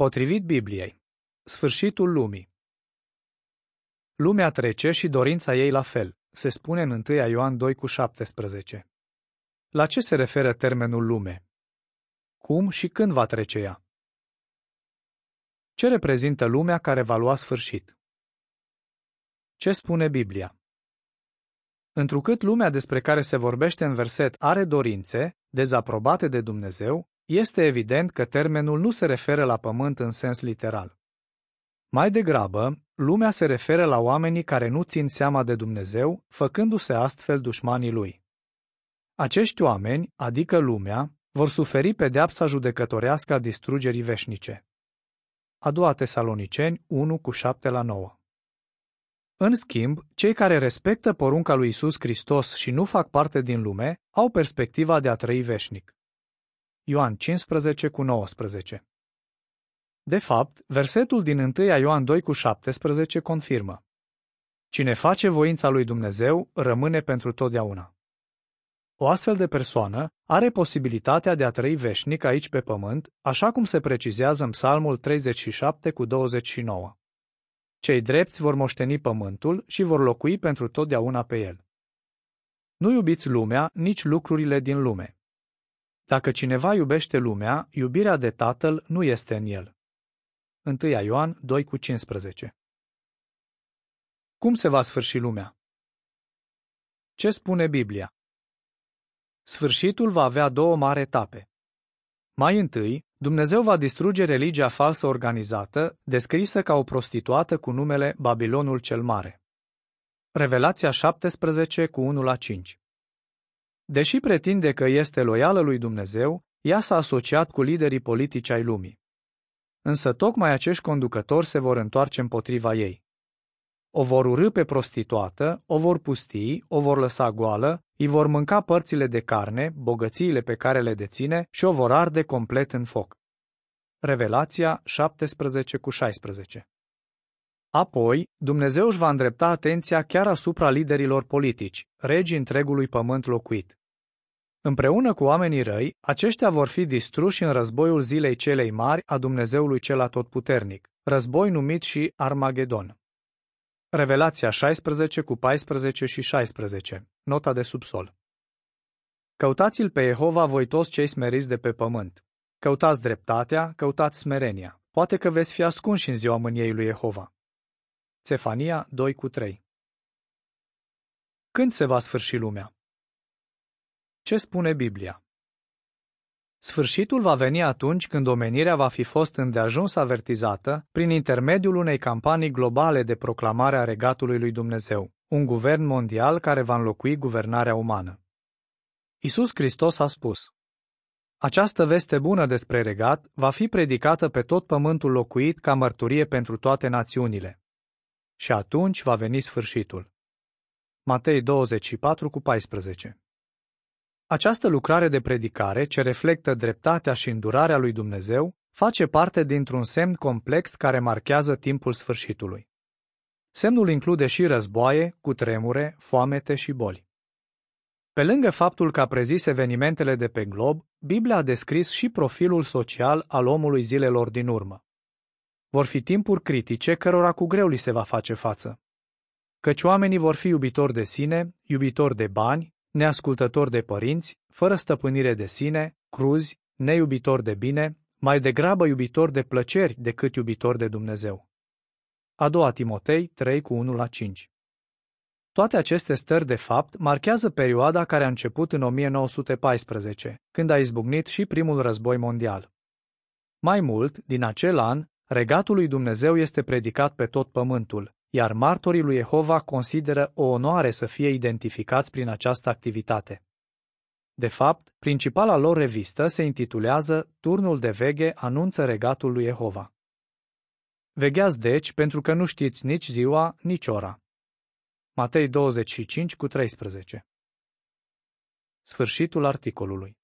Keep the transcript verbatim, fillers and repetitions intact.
Potrivit Bibliei, sfârșitul lumii. Lumea trece și dorința ei la fel, se spune în întâi Ioan doi cu șaptesprezece. La ce se referă termenul lume? Cum și când va trece ea? Ce reprezintă lumea care va lua sfârșit? Ce spune Biblia? Întrucât lumea despre care se vorbește în verset are dorințe, dezaprobate de Dumnezeu, este evident că termenul nu se referă la pământ în sens literal. Mai degrabă, lumea se referă la oamenii care nu țin seama de Dumnezeu, făcându-se astfel dușmanii lui. Acești oameni, adică lumea, vor suferi pedeapsa judecătorească a distrugerii veșnice. A doua Tesaloniceni unu cu șapte la nouă. În schimb, cei care respectă porunca lui Iisus Hristos și nu fac parte din lume, au perspectiva de a trăi veșnic. Ioan cincisprezece cu nouăsprezece. De fapt, versetul din întâi Ioan doi cu șaptesprezece confirmă: Cine face voința lui Dumnezeu rămâne pentru totdeauna. O astfel de persoană are posibilitatea de a trăi veșnic aici pe pământ, așa cum se precizează în Psalmul treizeci și șapte cu douăzeci și nouă. Cei drepți vor moșteni pământul și vor locui pentru totdeauna pe el. Nu iubiți lumea, nici lucrurile din lume. Dacă cineva iubește lumea, iubirea de Tatăl nu este în el. întâi Ioan doi cu cincisprezece. Cum se va sfârși lumea? Ce spune Biblia? Sfârșitul va avea două mari etape. Mai întâi, Dumnezeu va distruge religia falsă organizată, descrisă ca o prostituată cu numele Babilonul cel Mare. Revelația șaptesprezece cu unu la cinci. Deși pretinde că este loială lui Dumnezeu, ea s-a asociat cu liderii politici ai lumii. Însă tocmai acești conducători se vor întoarce împotriva ei. O vor urî pe prostituată, o vor pustii, o vor lăsa goală, îi vor mânca părțile de carne, bogățiile pe care le deține și o vor arde complet în foc. Revelația șaptesprezece cu șaisprezece. Apoi, Dumnezeu își va îndrepta atenția chiar asupra liderilor politici, regii întregului pământ locuit. Împreună cu oamenii răi, aceștia vor fi distruși în războiul zilei celei mari a Dumnezeului cel atotputernic, război numit și Armagedon. Revelația șaisprezece cu paisprezece și șaisprezece, nota de subsol. Căutați-l pe Jehova voi toți cei smeriți de pe pământ. Căutați dreptatea, căutați smerenia. Poate că veți fi ascunși în ziua mâniei lui Jehova. Țefania doi cu trei. Când se va sfârși lumea? Ce spune Biblia? Sfârșitul va veni atunci când omenirea va fi fost îndeajuns avertizată prin intermediul unei campanii globale de proclamare a regatului lui Dumnezeu, un guvern mondial care va înlocui guvernarea umană. Iisus Hristos a spus: Această veste bună despre regat va fi predicată pe tot pământul locuit ca mărturie pentru toate națiunile. Și atunci va veni sfârșitul. Matei douăzeci și patru cu paisprezece. Această lucrare de predicare, ce reflectă dreptatea și îndurarea lui Dumnezeu, face parte dintr-un semn complex care marchează timpul sfârșitului. Semnul include și războaie, cutremure, foamete și boli. Pe lângă faptul că a prezis evenimentele de pe glob, Biblia a descris și profilul social al omului zilelor din urmă. Vor fi timpuri critice cărora cu greu li se va face față. Căci oamenii vor fi iubitori de sine, iubitori de bani, neascultători de părinți, fără stăpânire de sine, cruzi, neiubitori de bine, mai degrabă iubitori de plăceri decât iubitori de Dumnezeu. A doua Timotei trei cu unu la cinci. Toate aceste stări de fapt marchează perioada care a început în o mie nouă sute paisprezece, când a izbucnit și primul război mondial. Mai mult, din acel an, regatul lui Dumnezeu este predicat pe tot pământul, iar martorii lui Jehova consideră o onoare să fie identificați prin această activitate. De fapt, principala lor revistă se intitulează Turnul de veghe anunță regatul lui Jehova. Vegheați deci, pentru că nu știți nici ziua, nici ora. Matei douăzeci și cinci cu treisprezece. Sfârșitul articolului.